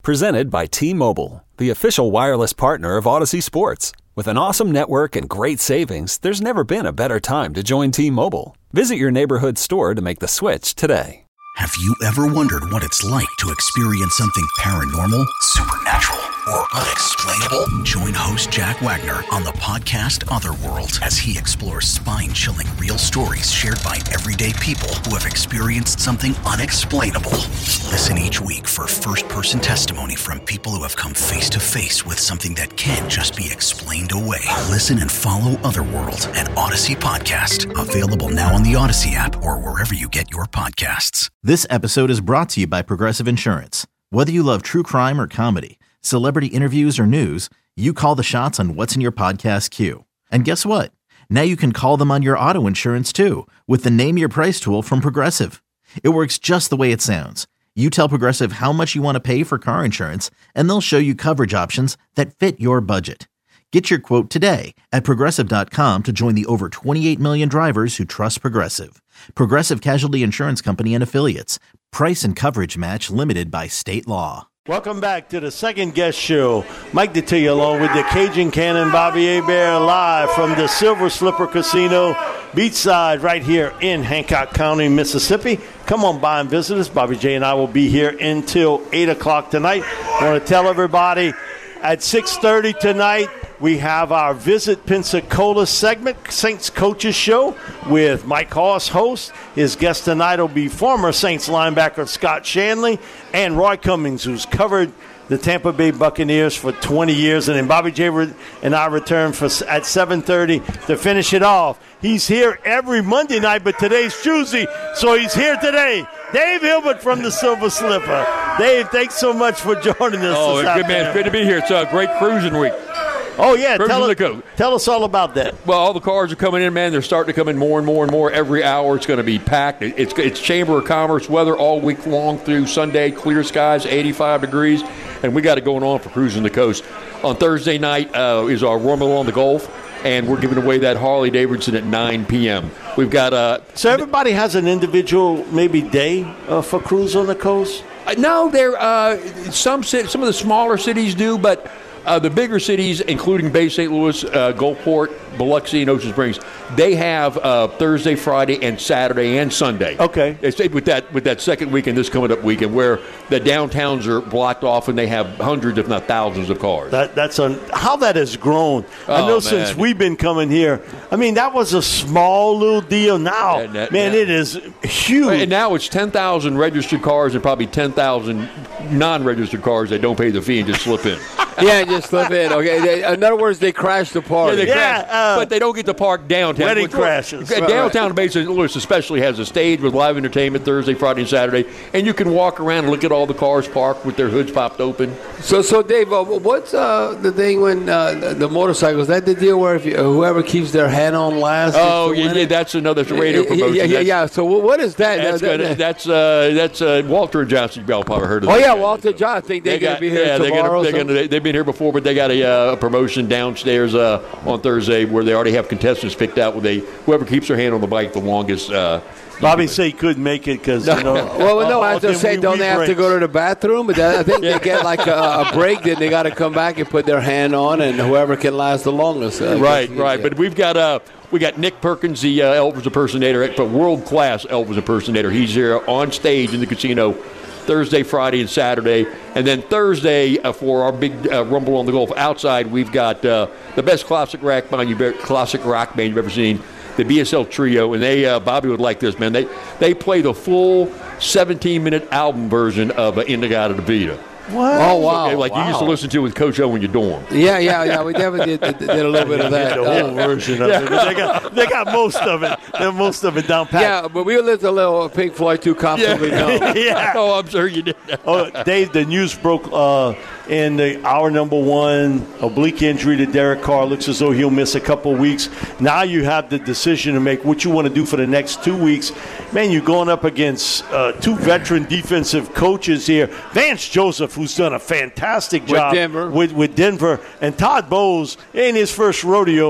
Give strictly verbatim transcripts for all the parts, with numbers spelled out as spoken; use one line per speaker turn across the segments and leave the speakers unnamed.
Presented by T-Mobile, the official wireless partner of Odyssey Sports. With an awesome network and great savings, there's never been a better time to join T-Mobile. Visit your neighborhood store to make the switch today.
Have you ever wondered what it's like to experience something paranormal, supernatural, or unexplainable? Join host Jack Wagner on the podcast Otherworld as he explores spine-chilling real stories shared by everyday people who have experienced something unexplainable. Listen each week for first-person testimony from people who have come face-to-face with something that can't just be explained away. Listen and follow Otherworld, an Odyssey podcast. Available now on the Odyssey app or wherever you get your podcasts.
This episode is brought to you by Progressive Insurance. Whether you love true crime or comedy, celebrity interviews or news, you call the shots on what's in your podcast queue. And guess what? Now you can call them on your auto insurance too with the Name Your Price tool from Progressive. It works just the way it sounds. You tell Progressive how much you want to pay for car insurance, and they'll show you coverage options that fit your budget. Get your quote today at Progressive dot com to join the over twenty-eight million drivers who trust Progressive. Progressive Casualty Insurance Company and Affiliates. Price and coverage match limited by state law.
Welcome back to the second guest show. Mike Detillier along with the Cajun Cannon, Bobby Hebert, live from the Silver Slipper Casino, beachside right here in Hancock County, Mississippi. Come on by and visit us. Bobby J and I will be here until eight o'clock tonight. I want to tell everybody at six thirty tonight, we have our Visit Pensacola segment, Saints Coaches Show, with Mike Hoss, host. His guest tonight will be former Saints linebacker Scott Shanley and Roy Cummings, who's covered the Tampa Bay Buccaneers for twenty years. And then Bobby J and I return for at seven thirty to finish it off. He's here every Monday night, but today's Tuesday, so he's here today. Dave Hilbert from the Silver Slipper. Dave, thanks so much for joining us.
Oh,
this
good man. It's good to be here. It's a great cruising week.
Oh, yeah.
Cruising
Tell,
the
us,
coast.
tell us all about that.
Well, all the cars are coming in, man. They're starting to come in more and more and more every hour. It's going to be packed. It's it's Chamber of Commerce weather all week long through Sunday. Clear skies, eighty-five degrees, and we got it going on for Cruising the Coast. On Thursday night uh, is our Rumble on the Gulf, and we're giving away that Harley Davidson at nine p.m. We've got uh,
so everybody has an individual maybe day uh, for Cruise on the Coast.
Uh, no, there uh, some some of the smaller cities do, but. Uh, the bigger cities, including Bay Saint Louis, uh, Gulfport, Biloxi, and Ocean Springs, they have uh, Thursday, Friday, and Saturday and Sunday.
Okay.
It's with that with that second weekend, this coming up weekend, where the downtowns are blocked off and they have hundreds, if not thousands, of cars.
That, that's a, how that has grown.
Oh,
I know
man.
Since we've been coming here. I mean, that was a small little deal. Now,
And that-
man,
yeah.
it is huge.
And now it's ten thousand registered cars and probably ten thousand non-registered cars that don't pay the fee and just slip in.
Yeah, just slip in. Okay. They, in other words, they crash the party.
Yeah, they
Yeah,
crash,
uh,
but they don't get to park downtown.
wedding
Which-
crashes.
uh,
Right,
Downtown Bay Saint Louis especially has a stage with live entertainment Thursday, Friday, and Saturday, and you can walk around and look at all the cars parked with their hoods popped open.
So, so Dave, uh, what's uh, the thing when uh, the, the motorcycles? Is that the deal where if you, whoever keeps their hand on last?
Oh,
is the
yeah,
winner?
yeah, that's another that's a radio
Yeah,
promotion.
Yeah, yeah,
That's-
yeah. So, what is that?
That's
Uh,
gonna, that's uh, that's uh, Walter and Johnson. You've probably heard of.
Oh
those
yeah,
guys.
Walter John. I think they're
They
going
got,
to be here
yeah, they're
tomorrow.
gonna, they're
so-
gonna, they, they've been here before, but they got a, uh, a promotion downstairs uh, on Thursday where they already have contestants picked out. Where they whoever keeps their hand on the bike the longest. Uh,
Bobby said he couldn't make it because, you know.
Well, no, I was
uh,
just saying,
we-
don't
we
they have to
breaks.
go to the bathroom? But I think they get like a, a break, then they got to come back and put their hand on, and whoever can last the longest. uh,
right,
gets-
right.
yeah.
But we've got uh, we got Nick Perkins, the uh, Elvis impersonator, but world class Elvis impersonator. He's here on stage in the casino Thursday, Friday, and Saturday. And then Thursday uh, for our big uh, Rumble on the Gulf outside, we've got uh, the best classic rock band you've ever, classic rock band you've ever seen, the B S L Trio. And they uh, Bobby would like this, man. They they play the full seventeen minute album version of uh, Inagata de Vida.
What?
Oh, wow.
Okay, like
wow.
you used to listen to with Coach O in your dorm.
Yeah, yeah, yeah. We definitely did, did, did a little bit of that.
The whole version of it. They got, they got most of it. They're most of it down pat.
Yeah, but we lived a little Pink Floyd too comfortably. Yeah.
Yeah.
Oh, I'm sure you did.
Oh, Dave, the news broke uh, in the hour number one, oblique injury to Derek Carr. Looks as though he'll miss a couple weeks. Now you have the decision to make what you want to do for the next two weeks. Man, you're going up against uh, two veteran defensive coaches here. Vance Joseph, who's done a fantastic job
With Denver.
With, with Denver. And Todd Bowles, in his first rodeo,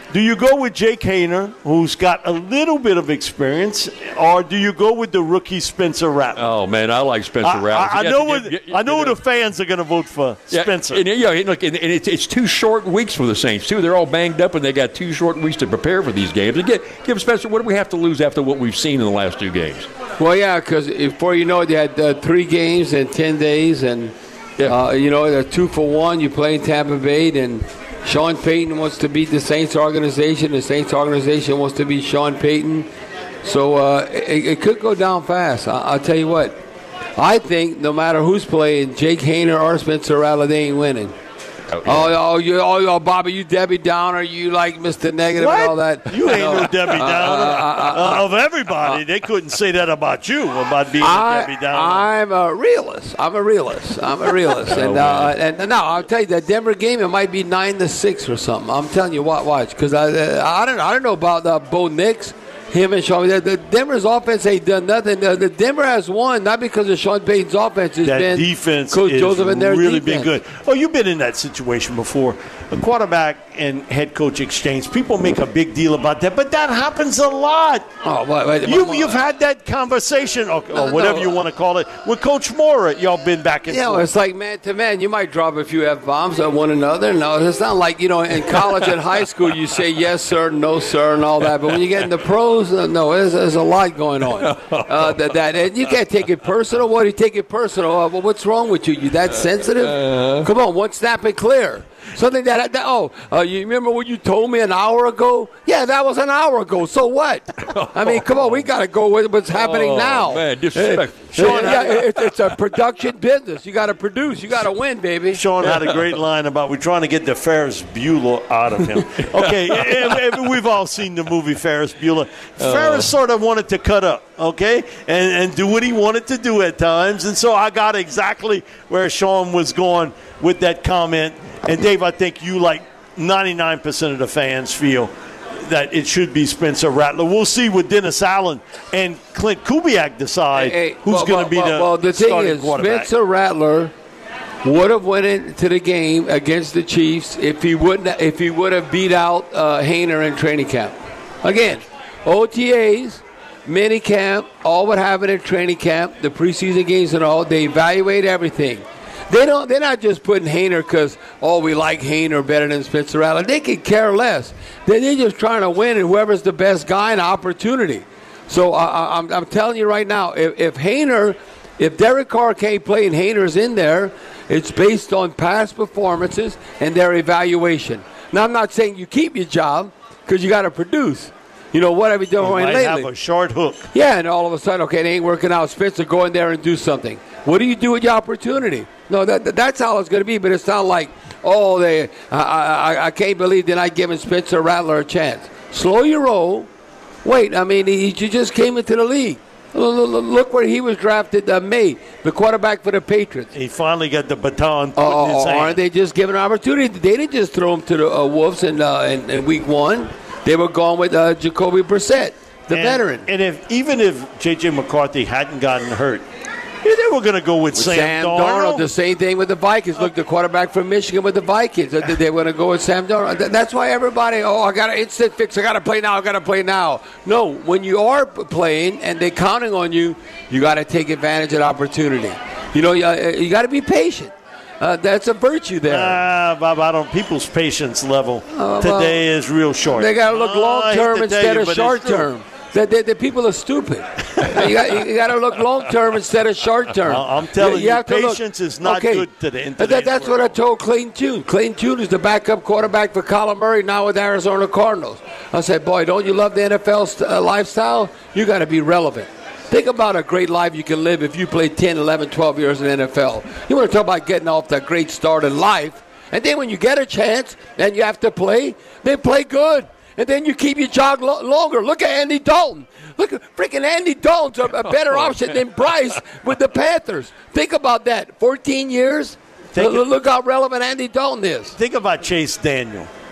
Do you go with Jake Haener, who's got a little bit of experience, or do you go with the rookie Spencer Rattler?
Oh man, I like Spencer Rattler.
I, I, I know, what, you, you, I know, know the fans are going to vote for
yeah,
Spencer.
And, yeah, look, and, and it's, it's two short weeks for the Saints too. They're all banged up, and they got two short weeks to prepare for these games. And get, give Spencer, what do we have to lose after what we've seen in the last two games?
Well, yeah, because before you know it, they had uh, three games in ten days, and yeah. uh, you know they're two for one. You play in Tampa Bay, and Sean Payton wants to beat the Saints organization. The Saints organization wants to beat Sean Payton. So uh, it, it could go down fast. I, I'll tell you what. I think no matter who's playing, Jake Haener or Spencer Rattler, they ain't winning. Oh, yeah. oh, oh, you, oh, oh, Bobby, you Debbie Downer, you like Mister Negative
what?
and all that.
You ain't no, no Debbie Downer. Uh, uh, uh, uh, of everybody, they couldn't say that about you, about being I, a Debbie Downer.
I'm a realist. I'm a realist. I'm a realist. and, uh, and and now I'll tell you, that Denver game, it might be nine to six or something. I'm telling you what, watch, because I, I don't I don't know about uh, Bo Nix. Him and Sean, the, the Denver's offense ain't done nothing. The, the Denver has won not because of Sean Payton's offense. It's
that
been
defense
Coach
is
Joseph and their
really
defense.
been good. Oh, you've been in that situation before. A quarterback and head coach exchange. People make a big deal about that, but that happens a lot.
Oh, wait, wait,
you, you've had that conversation, or, or whatever no, you want to call it, with Coach Mora. Y'all been back and
yeah,
forth.
Yeah, it's like man to man. You might drop a few F-bombs at one another. No, it's not like, you know, in college and high school you say yes, sir, no, sir, and all that. But when you get in the pros, uh, no, there's, there's a lot going on. Uh, that, that and you can't take it personal. What do you take it personal? Uh, well, what's wrong with you? You that sensitive? Uh, Come on, one snap and clear. Something that, that oh, uh, you remember what you told me an hour ago? Yeah, that was an hour ago. So what? I mean, come on, we got to go with what's happening
oh,
now.
Man, disrespect.
Uh, Sean, yeah, it, it's a production business. You got to produce. You got to win, baby.
Sean had a great line about we're trying to get the Ferris Bueller out of him. Okay, and, and we've all seen the movie Ferris Bueller. Uh, Ferris sort of wanted to cut up, okay, and, and do what he wanted to do at times. And so I got exactly where Sean was going with that comment. And, Dave, I think you, like ninety-nine percent of the fans, feel that it should be Spencer Rattler. We'll see what Dennis Allen and Clint Kubiak decide hey, hey, who's well, going to be
well,
the
Well, the thing is,
quarterback.
Spencer Rattler would have went into the game against the Chiefs if he wouldn't if he would have beat out uh, Haener in training camp. Again, O T As, mini camp, all what happened in training camp, the preseason games and all, they evaluate everything. They don't. They're not just putting Haener because, oh, we like Haener better than Spencer Rattler. They could care less. They're, they're just trying to win, and whoever's the best guy, an opportunity. So uh, I'm, I'm telling you right now, if, if Haener, if Derek Carr can't play and Haener's in there, it's based on past performances and their evaluation. Now, I'm not saying you keep your job because you got to produce. You know, what have you done
might
lately?
Have a short hook.
Yeah, and all of a sudden, okay, it ain't working out. Spencer, go in there and do something. What do you do with your opportunity? No, that, that's how it's going to be. But it's not like, oh, they. I, I, I can't believe they're not giving Spencer Rattler a chance. Slow your roll. Wait, I mean, he, he just came into the league. Look where he was drafted, uh, May, the quarterback for the Patriots.
He finally got the baton put
uh,
in his hand.
Aren't they just giving an opportunity? They didn't just throw him to the uh, Wolves in, uh, in, in week one. They were going with uh, Jacoby Brissett, the
and,
veteran.
And if even if J J. McCarthy hadn't gotten hurt, yeah, they were going to go with, with Sam,
Sam
Darnold.
Darnold. The same thing with the Vikings. Look, the quarterback from Michigan with the Vikings. They were going to go with Sam Darnold. That's why everybody, oh, I got an instant fix. I got to play now. I got to play now. No, when you are playing and they're counting on you, you got to take advantage of the opportunity. You know, you, you got to be patient. Uh, that's a virtue there.
Ah, uh, Bob, I don't. People's patience level uh, today well, is real short.
They got to look long term instead of short term. The, the, the people are stupid. you got, you got to look long term instead of short term.
I'm telling you, you, you patience
look,
is not
okay,
good today. In
that, that's world. What I told Clayton Tune. Clayton Tune is the backup quarterback for Kyler Murray now with Arizona Cardinals. I said, boy, don't you love the N F L st- uh, lifestyle? You got to be relevant. Think about a great life you can live if you play ten, eleven, twelve years in the N F L. You want to talk about getting off that great start in life, and then when you get a chance and you have to play, then play good. And then you keep your job lo- longer. Look at Andy Dalton. Look at freaking Andy Dalton's a, a better option than Bryce with the Panthers. Think about that. fourteen years. L- look how relevant Andy Dalton is.
Think about Chase Daniel.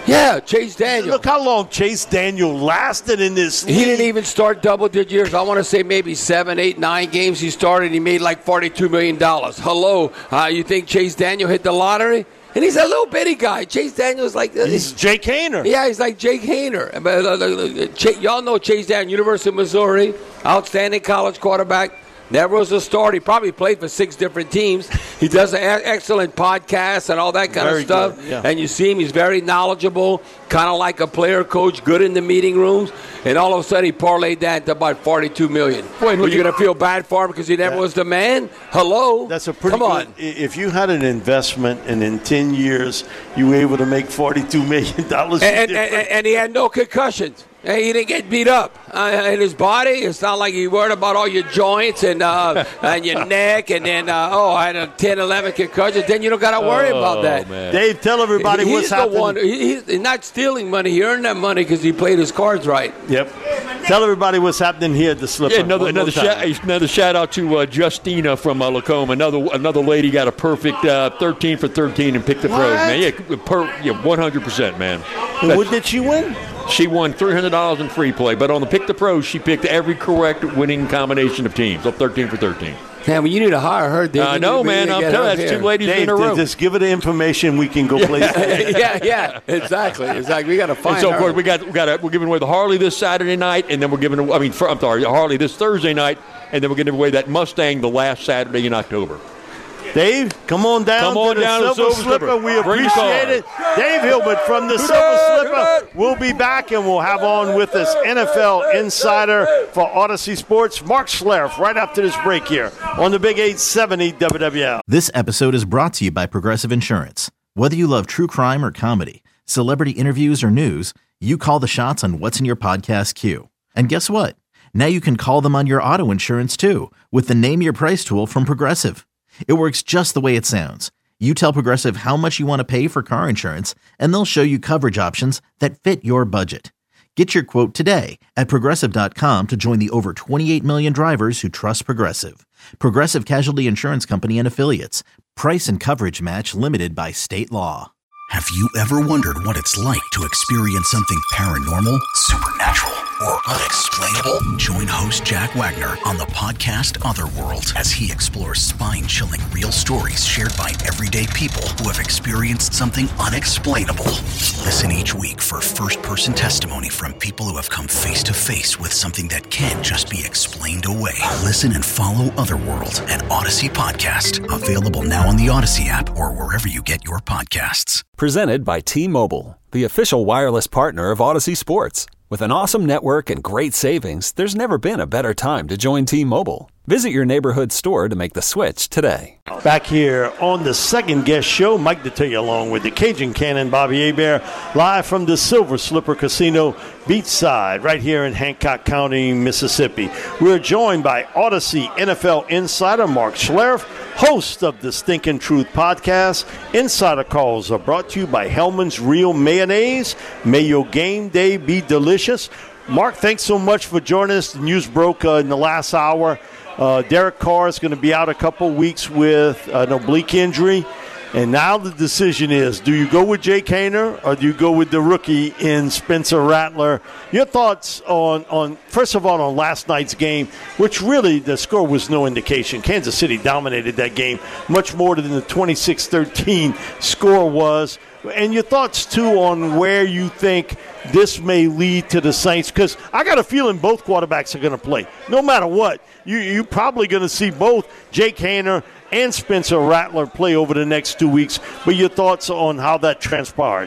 Yeah, Chase Daniel.
Look how long Chase Daniel lasted in this league.
He didn't even start double-digit years. I want to say maybe seven, eight, nine games he started. He made like forty-two million dollars. Hello, uh, you think Chase Daniel hit the lottery? And he's a little bitty guy. Chase Daniel's like uh,
he's Jake Haener.
Yeah, he's like Jake Haener. But, uh, uh, Ch- y'all know Chase Daniel, University of Missouri, outstanding college quarterback. Never was a starter. He probably played for six different teams. He does an excellent podcast and all that kind
very
of stuff.
Good, yeah.
And you see him, he's very knowledgeable, kind of like a player coach, good in the meeting rooms. And all of a sudden, he parlayed that into about forty-two million dollars. Well, you're going to feel bad for him because he never yeah. was the man? Hello?
That's a pretty
Come
good,
on.
If you had an investment and in ten years you were able to make forty-two million dollars.
And, and, and, and he had no concussions. He didn't get beat up uh, in his body. It's not like he worried about all your joints and uh, and your neck, and then uh, oh, I had a ten, eleven concussions. Then you don't got to worry oh, about that.
Man. Dave, tell everybody
he's
what's
the
happening.
One, he, he's not stealing money. He earned that money because he played his cards right.
Yep. Tell everybody what's happening here at the Slipper.
Yeah, another another, shout, another shout out to uh, Justina from uh, Lacombe. Another another lady got a perfect uh, thirteen for thirteen and picked the pros, man. Yeah, per, yeah, one hundred percent, man.
And what did she win?
She won three hundred dollars in free play, but on the Pick the Pros, she picked every correct winning combination of teams, up thirteen for thirteen.
Man, well, you need to hire her, Dave.
I know, man. I'm telling you, that's two ladies
Dave,
in a row.
Just give her the information. We can go play.
yeah, yeah, exactly, exactly. We got to find.
And so,
her.
of course, we got we got a, we're giving away the Harley this Saturday night, and then we're giving. I mean, for, I'm sorry, the Harley this Thursday night, and then we're giving away that Mustang the last Saturday in October.
Dave, come on down
come on
to the
down
Silver,
Silver
Slipper.
Slipper.
We
Bring
appreciate it. Dave Hilbert from the Silver Slipper. We'll be back, and we'll have on with us N F L insider for Odyssey Sports, Mark Schlereth, right after this break here on the Big eight seventy W W L.
This episode is brought to you by Progressive Insurance. Whether you love true crime or comedy, celebrity interviews or news, you call the shots on what's in your podcast queue. And guess what? Now you can call them on your auto insurance, too, with the Name Your Price tool from Progressive. It works just the way it sounds. You tell Progressive how much you want to pay for car insurance, and they'll show you coverage options that fit your budget. Get your quote today at Progressive dot com to join the over twenty-eight million drivers who trust Progressive. Progressive Casualty Insurance Company and Affiliates. Price and coverage match limited by state law.
Have you ever wondered what it's like to experience something paranormal, supernatural, or unexplainable? Join host Jack Wagner on the podcast Otherworld as he explores spine-chilling real stories shared by everyday people who have experienced something unexplainable. Listen each week for first-person testimony from people who have come face-to-face with something that can't just be explained away. Listen and follow Otherworld, an Odyssey podcast, available now on the Odyssey app or wherever you get your podcasts.
Presented by T-Mobile, the official wireless partner of Odyssey Sports. With an awesome network and great savings, there's never been a better time to join T-Mobile. Visit your neighborhood store to make the switch today.
Back here on the second guest show, Mike Detillier along with the Cajun Cannon, Bobby Hebert, live from the Silver Slipper Casino beachside right here in Hancock County, Mississippi. We're joined by Odyssey N F L insider Mark Schlereth, host of the Stinkin' Truth podcast. Insider calls are brought to you by Hellman's Real Mayonnaise. May your game day be delicious. Mark, thanks so much for joining us. The news broke uh, in the last hour. Uh, Derek Carr is going to be out a couple weeks with an oblique injury. And now the decision is, do you go with Jake Haener or do you go with the rookie in Spencer Rattler? Your thoughts on, on first of all, on last night's game, which really the score was no indication. Kansas City dominated that game much more than the twenty-six thirteen score was. And your thoughts, too, on where you think this may lead to the Saints. Because I got a feeling both quarterbacks are going to play. No matter what, you, you're probably going to see both Jake Haener and Spencer Rattler play over the next two weeks. But your thoughts on how that transpired?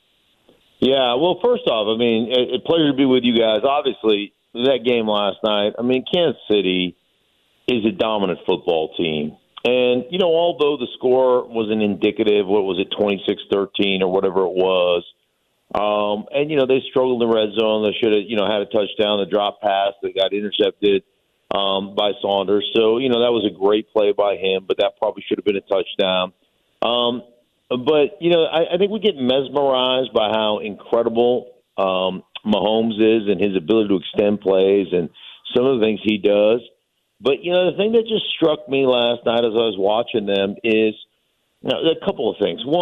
Yeah, well, first off, I mean, a, a pleasure to be with you guys. Obviously, that game last night, I mean, Kansas City is a dominant football team. And, you know, although the score wasn't indicative, what was it, twenty-six thirteen or whatever it was, um, and, you know, they struggled in the red zone. They should have, you know, had a touchdown, the drop pass that got intercepted um, by Saunders. So, you know, that was a great play by him, but that probably should have been a touchdown. Um, but, you know, I, I think we get mesmerized by how incredible um, Mahomes is and his ability to extend plays and some of the things he does. But, you know, the thing that just struck me last night as I was watching them is, you know, a couple of things. One,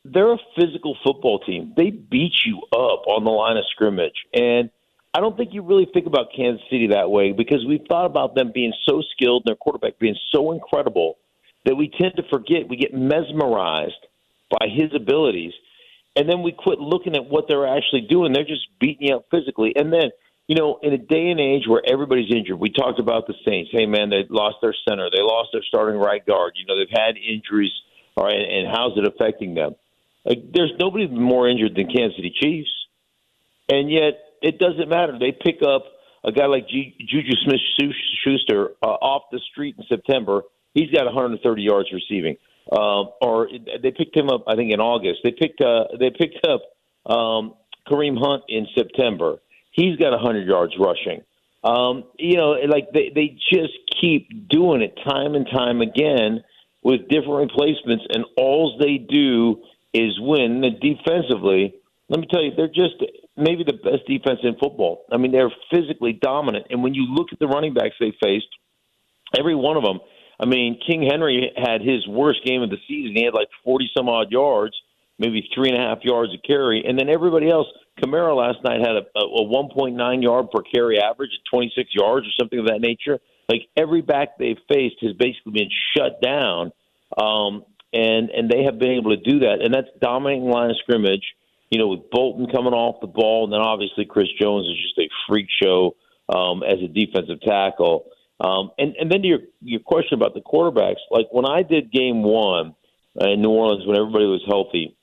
they're a physical football team. They beat you up on the line of scrimmage. And I don't think you really think about Kansas City that way because we've thought about them being so skilled and their quarterback being so incredible that we tend to forget. We get mesmerized by his abilities. And then we quit looking at what they're actually doing. They're just beating you up physically. And then, you know, in a day and age where everybody's injured, we talked about the Saints. Hey, man, they lost their center. They lost their starting right guard. You know, they've had injuries. All right, and how's it affecting them? Like, there's nobody more injured than Kansas City Chiefs. And yet it doesn't matter. They pick up a guy like G- Juju Smith-Schuster uh, off the street in September. He's got one hundred thirty yards receiving. Uh, or they picked him up, I think, in August. They picked uh, they picked up um, Kareem Hunt in September. He's got one hundred yards rushing. Um, you know, like they, they just keep doing it time and time again with different replacements, and all they do is win. And defensively, let me tell you, they're just maybe the best defense in football. I mean, they're physically dominant. And when you look at the running backs they faced, every one of them, I mean, King Henry had his worst game of the season. He had like forty-some-odd yards, maybe three and a half yards a carry. And then everybody else, Kamara last night had a, a one point nine yard per carry average at twenty-six yards or something of that nature. Like, every back they've faced has basically been shut down, um, and, and they have been able to do that. And that's dominating line of scrimmage, you know, with Bolton coming off the ball, and then obviously Chris Jones is just a freak show um, as a defensive tackle. Um, and, and then to your, your question about the quarterbacks, like when I did game one in New Orleans when everybody was healthy,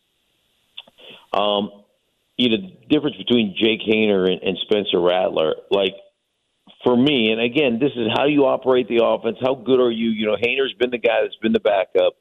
um, you know, the difference between Jake Haener and, and Spencer Rattler, like for me, and again, this is how you operate the offense. How good are you? You know, Haener's been the guy that's been the backup,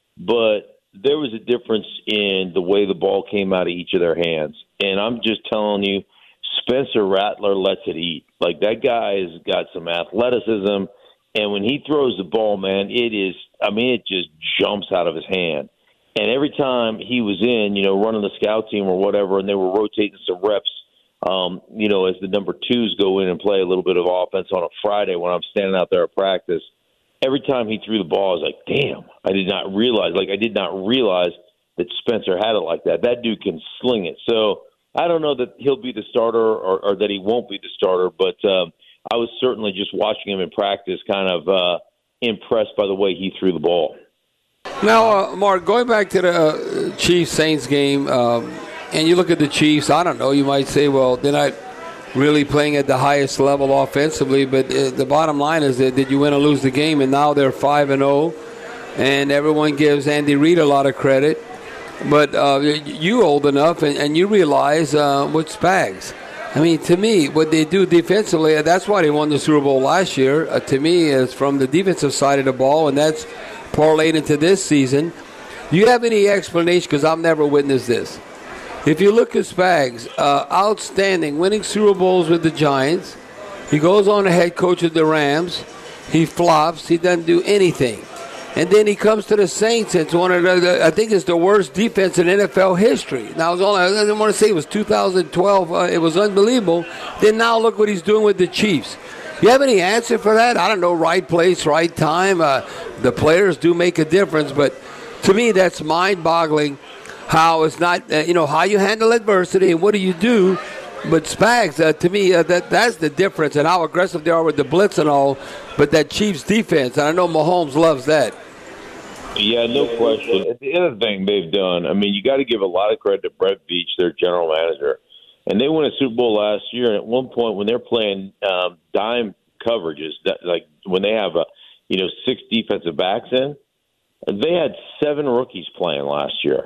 but there was a difference in the way the ball came out of each of their hands. And I'm just telling you, Spencer Rattler lets it eat. Like, that guy has got some athleticism, and when he throws the ball, man, it is, I mean, it just jumps out of his hand. And every time he was in, you know, running the scout team or whatever, and they were rotating some reps, um, you know, as the number twos go in and play a little bit of offense on a Friday when I'm standing out there at practice, every time he threw the ball, I was like, damn, I did not realize, like, I did not realize that Spencer had it like that. That dude can sling it. So I don't know that he'll be the starter or, or that he won't be the starter, but um, I was certainly just watching him in practice kind of uh, impressed by the way he threw the ball.
Now, uh, Mark, going back to the uh, Chiefs-Saints game, um, and you look at the Chiefs, I don't know, you might say, well, they're not really playing at the highest level offensively, but uh, the bottom line is that did you win or lose the game, and now they're five and oh, and everyone gives Andy Reid a lot of credit. But uh, you old enough, and, and you realize uh, with Spags. I mean, to me, what they do defensively, that's why they won the Super Bowl last year, uh, to me, is from the defensive side of the ball, and that's parlayed into this season. Do you have any explanation? Because I've never witnessed this. If you look at Spags, uh, outstanding, winning Super Bowls with the Giants. He goes on to head coach of the Rams. He flops. He doesn't do anything. And then he comes to the Saints. It's one of the, I think it's the worst defense in N F L history. Now, it was only, I didn't want to say it was two thousand twelve. Uh, it was unbelievable. Then now look what he's doing with the Chiefs. You have any answer for that? I don't know, right place, right time. Uh, the players do make a difference. But to me, that's mind-boggling how it's not, uh, you know, how you handle adversity and what do you do. But Spags, uh, to me, uh, that that's the difference and how aggressive they are with the blitz and all. But that Chiefs defense, and I know Mahomes loves that.
Yeah, no question. The other thing they've done, I mean, you got to give a lot of credit to Brett Veach, their general manager. And they won a Super Bowl last year, and at one point when they're playing um, dime coverages, that, like when they have, a, you know, six defensive backs in, they had seven rookies playing last year.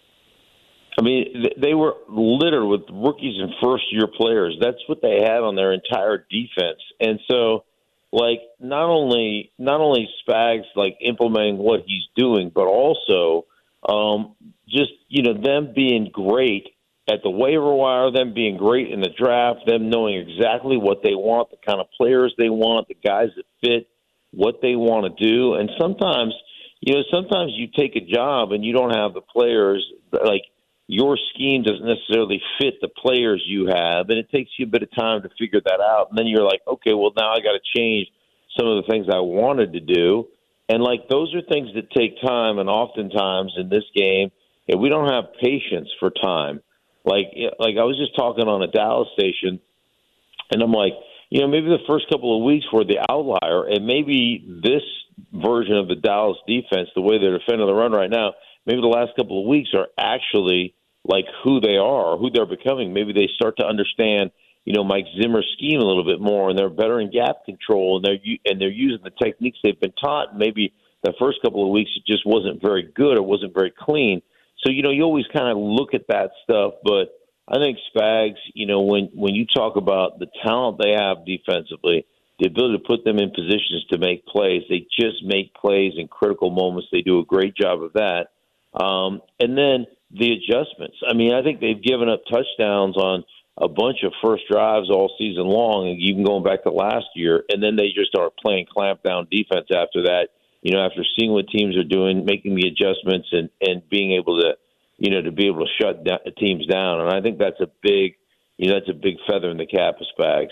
I mean, they were littered with rookies and first-year players. That's what they had on their entire defense. And so, like, not only not only Spags, like, implementing what he's doing, but also um, just, you know, them being great at the waiver wire, them being great in the draft, them knowing exactly what they want, the kind of players they want, the guys that fit what they want to do. And sometimes, you know, sometimes you take a job and you don't have the players, like, your scheme doesn't necessarily fit the players you have, and it takes you a bit of time to figure that out. And then you're like, okay, well, now I got to change some of the things I wanted to do. And, like, those are things that take time, and oftentimes in this game, if we don't have patience for time, like like I was just talking on a Dallas station, and I'm like, you know, maybe the first couple of weeks were the outlier, and maybe this version of the Dallas defense, the way they're defending the run right now, maybe the last couple of weeks are actually like who they are, who they're becoming. Maybe they start to understand, you know, Mike Zimmer's scheme a little bit more, and they're better in gap control, and they're and they're using the techniques they've been taught. Maybe the first couple of weeks it just wasn't very good, it wasn't very clean. So, you know, you always kind of look at that stuff, but I think Spags, you know, when, when you talk about the talent they have defensively, the ability to put them in positions to make plays, they just make plays in critical moments. They do a great job of that. Um, and then the adjustments. I mean, I think they've given up touchdowns on a bunch of first drives all season long, and even going back to last year, and then they just start playing clamp down defense after that. You know, after seeing what teams are doing, making the adjustments, and, and being able to, you know, to be able to shut down, teams down. And I think that's a big, you know, that's a big feather in the cap of Spags.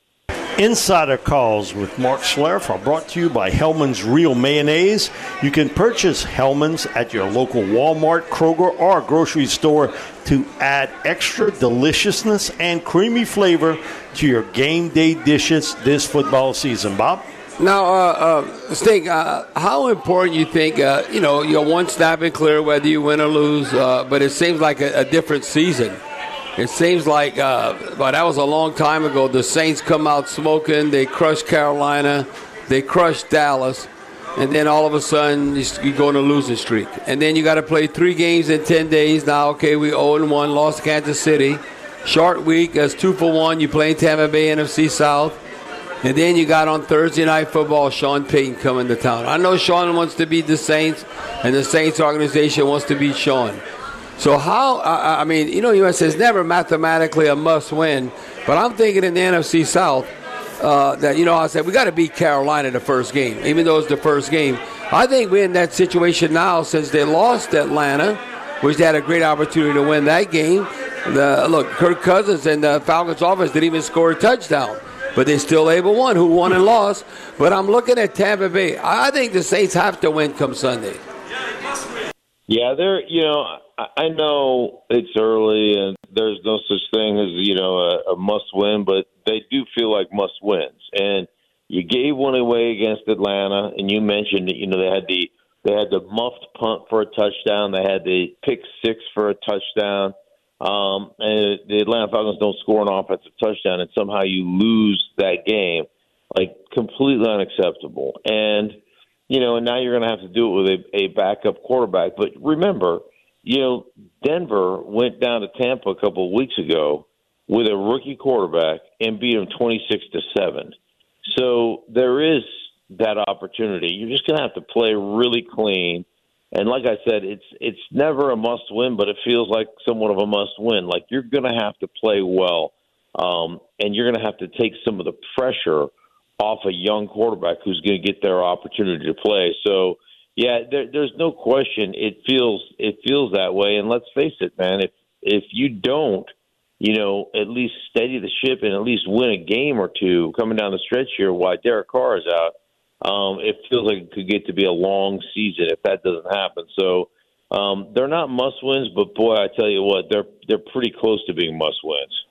Insider Calls with Mark Schlereth are brought to you by Hellman's Real Mayonnaise. You can purchase Hellman's at your local Walmart, Kroger, or grocery store to add extra deliciousness and creamy flavor to your game day dishes this football season. Bob?
Now, uh, uh, Sting, uh, how important you think, uh, you know, you're one snap and clear whether you win or lose, uh, but it seems like a, a different season. It seems like, uh, but that was a long time ago. The Saints come out smoking. They crush Carolina. They crush Dallas. And then all of a sudden, you go on a losing streak. And then you got to play three games in ten days. Now, okay, we oh and one, lost Kansas City. Short week, that's two for one. You play Tampa Bay, N F C South. And then you got on Thursday Night Football, Sean Payton coming to town. I know Sean wants to beat the Saints, and the Saints organization wants to beat Sean. So how, I, I mean, you know, U S is never mathematically a must-win, but I'm thinking in the N F C South uh, that, you know, I said we got to beat Carolina the first game, even though it's the first game. I think we're in that situation now since they lost Atlanta, which they had a great opportunity to win that game. The, look, Kirk Cousins and the Falcons offense didn't even score a touchdown, but they still able won, who won and lost. But I'm looking at Tampa Bay. I think the Saints have to win come Sunday.
Yeah, they're, you know, I know it's early and there's no such thing as, you know, a, a must-win, but they do feel like must-wins. And you gave one away against Atlanta, and you mentioned that, you know, they had the they had the muffed punt for a touchdown. They had the pick six for a touchdown. Um, and the Atlanta Falcons don't score an offensive touchdown, and somehow you lose that game. Like, completely unacceptable. And, you know, and now you're going to have to do it with a, a backup quarterback. But remember, you know, Denver went down to Tampa a couple of weeks ago with a rookie quarterback and beat them twenty-six to seven. So there is that opportunity. You're just going to have to play really clean. And like I said, it's it's never a must-win, but it feels like somewhat of a must-win. Like, you're going to have to play well, um, and you're going to have to take some of the pressure off a young quarterback who's going to get their opportunity to play. So, yeah, there, there's no question. It feels it feels that way. And let's face it, man, if if you don't, you know, at least steady the ship and at least win a game or two coming down the stretch here while Derek Carr is out, um, it feels like it could get to be a long season if that doesn't happen. So um, they're not must-wins, but, boy, I tell you what, they're they're pretty close to being must-wins.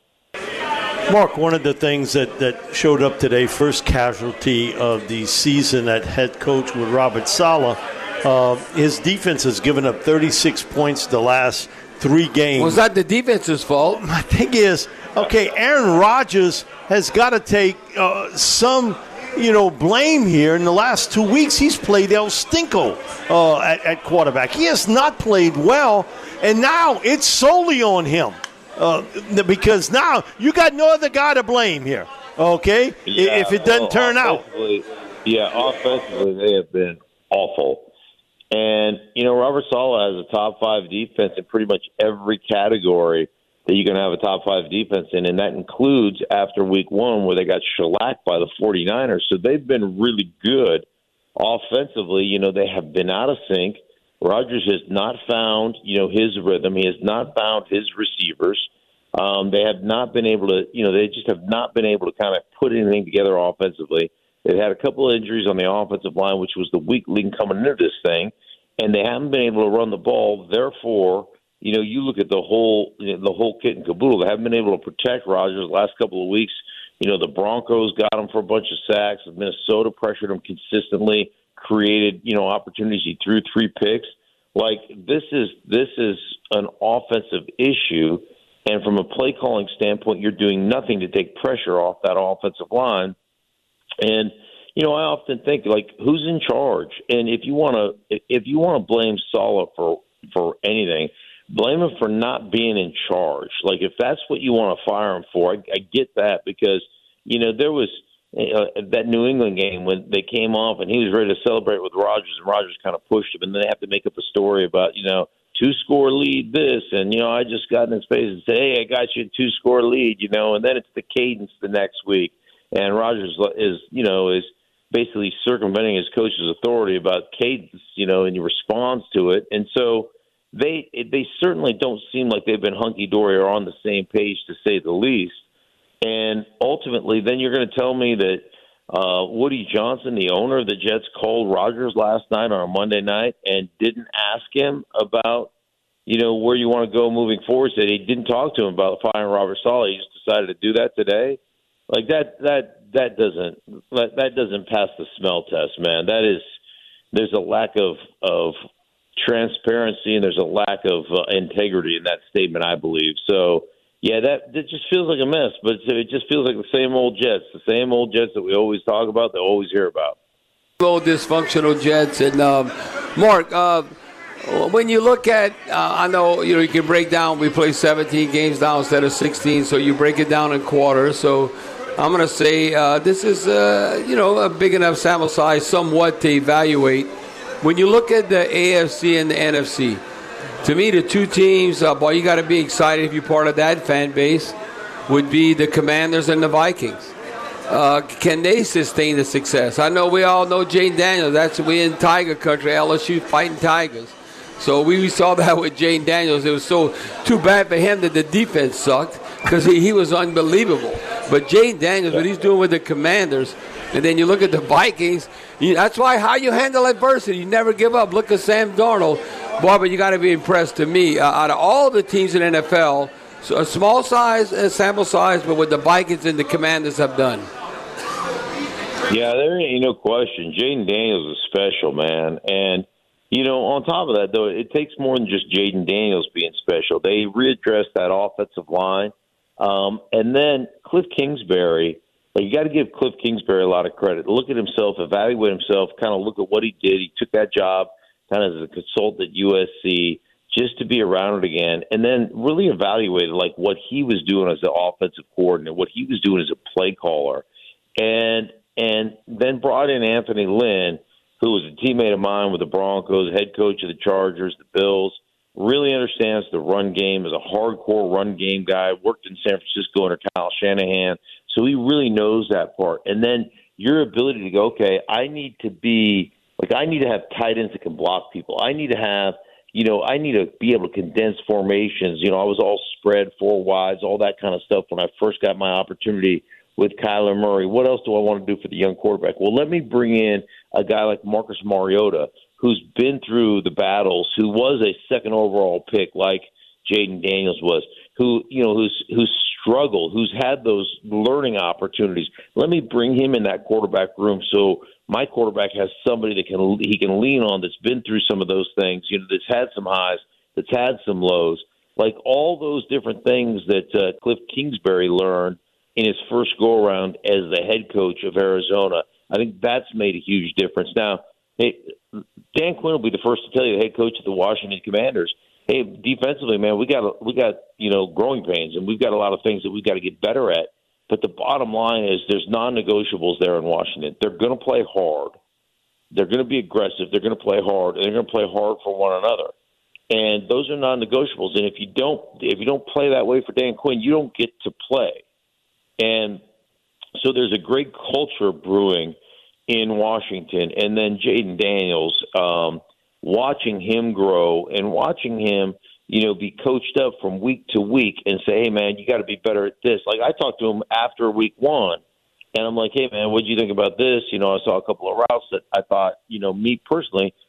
Mark, one of the things that, that showed up today, first casualty of the season at head coach with Robert Saleh, uh, his defense has given up thirty-six points the last three games.
Was that the defense's fault?
My thing is, okay, Aaron Rodgers has got to take uh, some, you know, blame here. In the last two weeks, he's played El Stinko uh, at, at quarterback. He has not played well, and now it's solely on him. Uh, because now you got no other guy to blame here, okay,
yeah,
if it doesn't
well,
turn out.
Yeah, offensively they have been awful. And, you know, Robert Saleh has a top five defense in pretty much every category that you can have a top five defense in, and that includes after week one where they got shellacked by the 49ers. So they've been really good offensively. You know, they have been out of sync. Rodgers has not found, you know, his rhythm. He has not found his receivers. Um, they have not been able to, you know, they just have not been able to kind of put anything together offensively. They've had a couple of injuries on the offensive line, which was the weak link coming into this thing. and they haven't been able to run the ball. Therefore, you know, you look at the whole you know, the whole kit and caboodle. They haven't been able to protect Rodgers the last couple of weeks. You know, the Broncos got him for a bunch of sacks. Minnesota pressured him consistently, created, you know, opportunities. He threw three picks. Like, this is this is an offensive issue, and from a play calling standpoint, you're doing nothing to take pressure off that offensive line. And, you know, I often think, like, who's in charge? And if you want to if you want to blame Saleh for for anything, blame him for not being in charge. Like, if that's what you want to fire him for, I, I get that, because, you know, there was uh, that New England game when they came off and he was ready to celebrate with Rodgers, and Rodgers kind of pushed him, and then they have to make up a story about, you know, two-score lead this, and, you know, I just got in his face and said, hey, I got you a two-score lead, you know, and then it's the cadence the next week. And Rodgers is, you know, is basically circumventing his coach's authority about cadence, you know, and he responds to it. And so they they certainly don't seem like they've been hunky-dory or on the same page, to say the least. And ultimately, then you're going to tell me that uh, Woody Johnson, the owner of the Jets, called Rodgers last night on a Monday night and didn't ask him about, you know, where you want to go moving forward. Said he didn't talk to him about firing Robert Saleh. He just decided to do that today. Like, that that that doesn't that, that doesn't pass the smell test, man. That is, there's a lack of of transparency, and there's a lack of uh, integrity in that statement, I believe. So, yeah, that, that just feels like a mess, but it just feels like the same old Jets, the same old Jets that we always talk about, that we always hear about.
Old dysfunctional Jets. And, um, Mark, uh, when you look at, uh, I know, you know, you can break down, we play seventeen games now instead of sixteen, so you break it down in quarters. So I'm going to say uh, this is, uh, you know, a big enough sample size somewhat to evaluate. When you look at the A F C and the N F C, to me, the two teams, uh, boy, you got to be excited if you're part of that fan base, would be the Commanders and the Vikings. Uh, can they sustain the success? I know we all know Jayden Daniels. That's we in Tiger country, L S U fighting Tigers. So we saw that with Jayden Daniels. It was so too bad for him that the defense sucked, because he, he was unbelievable. But Jayden Daniels, what he's doing with the Commanders, and then you look at the Vikings, you, that's why how you handle adversity. You never give up. Look at Sam Darnold. Boy, but you got to be impressed to me. Uh, out of all the teams in the N F L, so a small size, a sample size, but what the Vikings and the Commanders have done.
Yeah, there ain't no question. Jayden Daniels is special, man. And, you know, on top of that, though, it takes more than just Jayden Daniels being special. They readdressed that offensive line. Um, and then Cliff Kingsbury, like, you got to give Cliff Kingsbury a lot of credit. Look at himself, evaluate himself, kind of look at what he did. He took that job kind of as a consultant at U S C just to be around it again, and then really evaluated, like, what he was doing as the offensive coordinator, what he was doing as a play caller. And and then brought in Anthony Lynn, who was a teammate of mine with the Broncos, head coach of the Chargers, the Bills, really understands the run game, is a hardcore run game guy, worked in San Francisco under Kyle Shanahan, so he really knows that part. And then your ability to go, okay, I need to be, like, I need to have tight ends that can block people. I need to have, you know, I need to be able to condense formations. You know, I was all spread, four wides, all that kind of stuff when I first got my opportunity with Kyler Murray. What else do I want to do for the young quarterback? Well, let me bring in a guy like Marcus Mariota, who's been through the battles, who was a second overall pick like Jayden Daniels was, who, you know, who's who's struggled, who's had those learning opportunities. Let me bring him in that quarterback room so my quarterback has somebody that can he can lean on that's been through some of those things, you know, that's had some highs, that's had some lows. Like, all those different things that uh, Cliff Kingsbury learned in his first go-around as the head coach of Arizona, I think that's made a huge difference. Now, hey, Dan Quinn will be the first to tell you, the head coach of the Washington Commanders, hey, defensively, man, we got we got you know growing pains, and we've got a lot of things that we've got to get better at. But the bottom line is, there's non-negotiables there in Washington. They're going to play hard. They're going to be aggressive. They're going to play hard, and they're going to play hard for one another. And those are non-negotiables. And if you don't if you don't play that way for Dan Quinn, you don't get to play. And so there's a great culture brewing in Washington. And then Jayden Daniels, um, watching him grow and watching him, you know, be coached up from week to week and say, hey, man, you got to be better at this. Like, I talked to him after week one, and I'm like, hey, man, what do you think about this? You know, I saw a couple of routes that I thought, you know, me personally,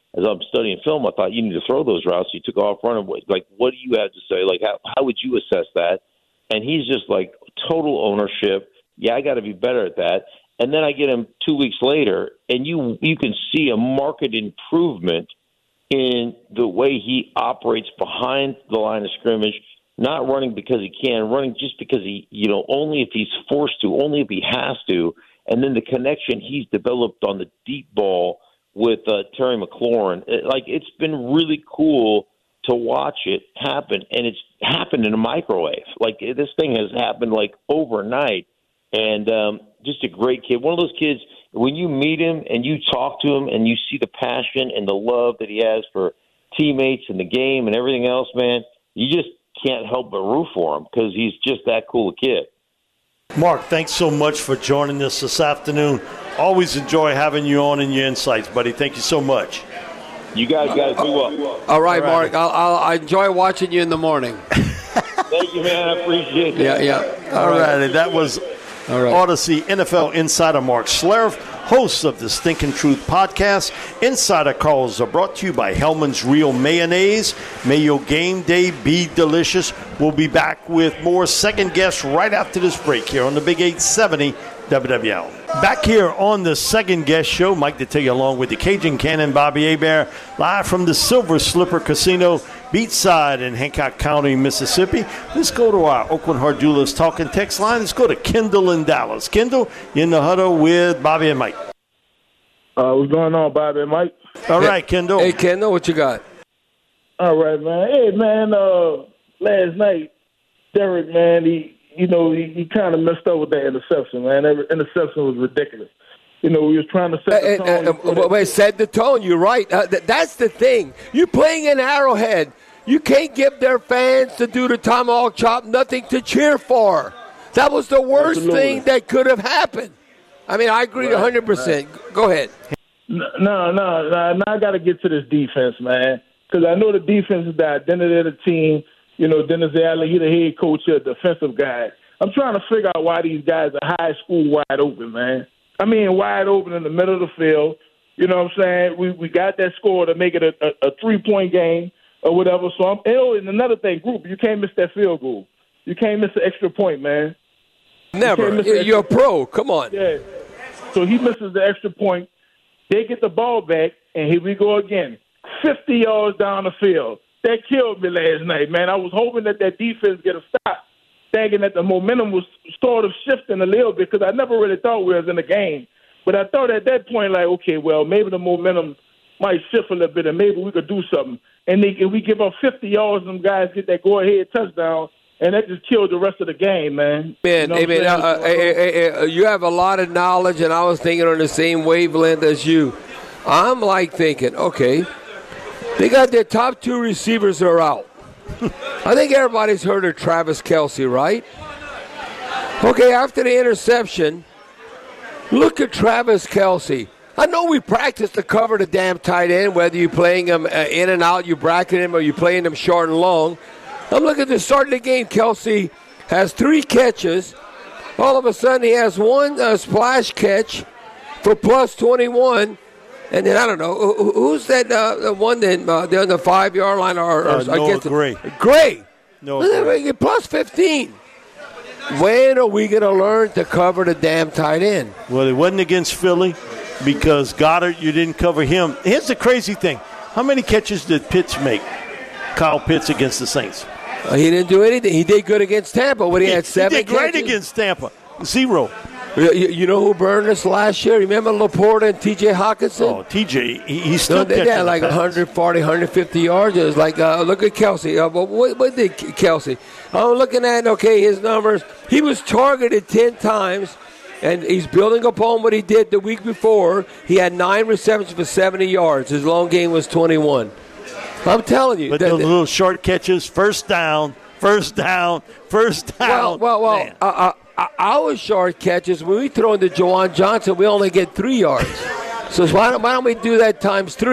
as I'm studying film, I thought you need to throw those routes. He took off running. Like, what do you have to say? Like, how, how would you assess that? And he's just like total ownership. Yeah, I got to be better at that. And then I get him two weeks later, and you you can see a marked improvement in the way he operates behind the line of scrimmage, not running because he can, running just because he, you know, only if he's forced to, only if he has to. And then the connection he's developed on the deep ball with uh, Terry McLaurin, it, like it's been really cool to watch it happen, and it's happened in a microwave. Like this thing has happened like overnight, and um, just a great kid. One of those kids, when you meet him and you talk to him and you see the passion and the love that he has for teammates and the game and everything else, man, you just can't help but root for him because he's just that cool a kid.
Mark, thanks so much for joining us this afternoon. Always enjoy having you on and your insights, buddy. Thank you so much.
You guys got to do well.
All right, Mark. I'll, I'll I enjoy watching you in the morning.
Thank you, man. I appreciate that.
Yeah, yeah.
All, All right. right. That was
All right.
Odyssey N F L insider Mark Schlereth, host of the Stinking Truth podcast. Insider calls are brought to you by Hellman's Real Mayonnaise. May your game day be delicious. We'll be back with more second guests right after this break here on the Big eight seventy W W L. Back here on the second guest show, Mike Detillier along with the Cajun Cannon, Bobby Hebert, live from the Silver Slipper Casino, beachside in Hancock County, Mississippi. Let's go to our Oakland Hardulas talking text line. Let's go to Kendall in Dallas. Kendall, in the huddle with Bobby and Mike.
Uh, what's going on, Bobby and Mike?
All right, Kendall.
Hey, Kendall, what you got?
All right, man. Hey, man, uh, last night, Derek, man, he, you know, he, he kind of messed up with that interception, man. That interception was ridiculous. You know, we was trying to set the tone.
Uh, uh, uh, wait, set the tone. You're right. Uh, th- that's the thing. You're playing in Arrowhead. You can't give their fans to do the tomahawk chop nothing to cheer for. That was the worst
Absolutely.
thing that could have happened. I mean, I agree
right,
one hundred percent.
Right.
Go ahead.
No, no, no. Now I got to get to this defense, man, because I know the defense is the identity of the team. You know, Dennis Allen, he's the head coach, a defensive guy. I'm trying to figure out why these guys are high school wide open, man. I mean, wide open in the middle of the field. You know what I'm saying? We we got that score to make it a, a, a three-point game or whatever. So, I'm, oh, and another thing, group, you can't miss that field goal. You can't miss the extra point, man.
Never. You You're a pro. Come on.
Yeah. So he misses the extra point. They get the ball back, and here we go again. fifty yards down the field. That killed me last night, man. I was hoping that that defense get a stop, thinking that the momentum was sort of shifting a little bit because I never really thought we was in the game. But I thought at that point, like, okay, well, maybe the momentum might shift a little bit and maybe we could do something. And they, if we give up fifty yards, them guys get that go-ahead touchdown, and that just killed the rest of the game, man.
Man,
you know
hey, man, uh, uh, hey, hey, you have a lot of knowledge, and I was thinking on the same wavelength as you. I'm like thinking, okay, they got their top two receivers are out. I think everybody's heard of Travis Kelce, right? Okay, after the interception, look at Travis Kelce. I know we practice to cover the damn tight end, whether you're playing him uh, in and out, you bracket him, or you're playing him short and long. I'm looking at the start of the game. Kelce has three catches. All of a sudden, he has one uh, splash catch for plus twenty-one. And then, I don't know, who, who's that uh, one that uh, they're on the five-yard line? Or, or
uh, Noah
I guess
Gray.
Gray.
Noah Gray.
Plus fifteen. When are we going to learn to cover the damn tight end?
Well, it wasn't against Philly because Goddard, you didn't cover him. Here's the crazy thing. How many catches did Pitts make, Kyle Pitts, against the Saints?
Uh, he didn't do anything. He did good against Tampa when he, he had seven
He did great
catches.
against Tampa. Zero.
You, you know who burned us last year? Remember Laporta and T J Hawkinson?
Oh, T J, he, he's still
no, they
catching
had like one forty, one fifty yards. It was like, uh, look at Kelce. Uh, what, what did Kelce? I'm looking at, okay, his numbers. He was targeted ten times, and he's building upon what he did the week before. He had nine receptions for seventy yards. His long game was twenty-one. I'm telling you.
But
that,
those little short catches, first down, first down, first down.
Well, well, well, uh, uh, our short catches, when we throw into Juwan Johnson, we only get three yards. So why don't, why don't we do that times three?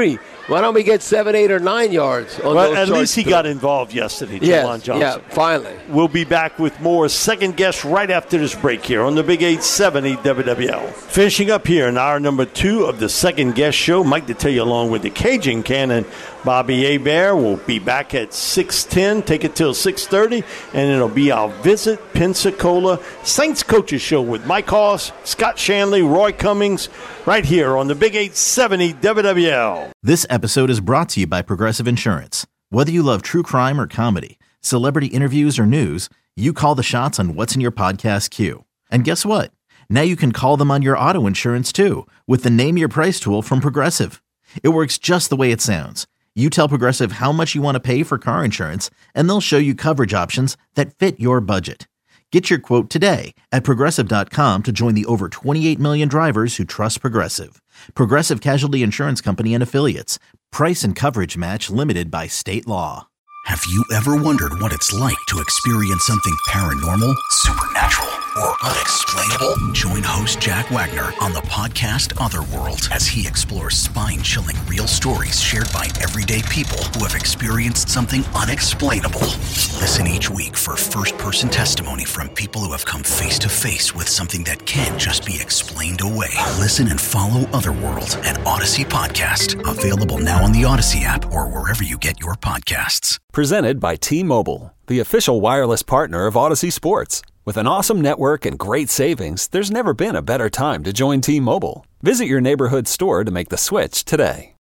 Why don't we get seven, eight, or nine yards on
well,
those
at
short
least he
throws?
got involved yesterday,
Yes,
Jelon Johnson.
yeah, finally.
We'll be back with more Second Guess right after this break here on the Big eight seventy W W L. Finishing up here in hour number two of the Second Guess show, Mike Detillier along with the Cajun Cannon, Bobby Hebert. We'll be back at six ten, take it till six thirty, and it'll be our Visit Pensacola Saints Coaches Show with Mike Hoss, Scott Shanley, Roy Cummings, right here on the Big eight seventy W W L.
This episode is brought to you by Progressive Insurance. Whether you love true crime or comedy, celebrity interviews or news, you call the shots on what's in your podcast queue. And guess what? Now you can call them on your auto insurance too with the Name Your Price tool from Progressive. It works just the way it sounds. You tell Progressive how much you want to pay for car insurance, and they'll show you coverage options that fit your budget. Get your quote today at Progressive dot com to join the over twenty-eight million drivers who trust Progressive. Progressive Casualty Insurance Company and Affiliates. Price and coverage match limited by state law.
Have you ever wondered what it's like to experience something paranormal, supernatural, or unexplainable? Join host Jack Wagner on the podcast Otherworld as he explores spine-chilling real stories shared by everyday people who have experienced something unexplainable. Listen each week for first-person testimony from people who have come face-to-face with something that can't just be explained away. Listen and follow Otherworld, an Odyssey podcast. Available now on the Odyssey app or wherever you get your podcasts.
Presented by T-Mobile, the official wireless partner of Odyssey Sports. With an awesome network and great savings, there's never been a better time to join T-Mobile. Visit your neighborhood store to make the switch today.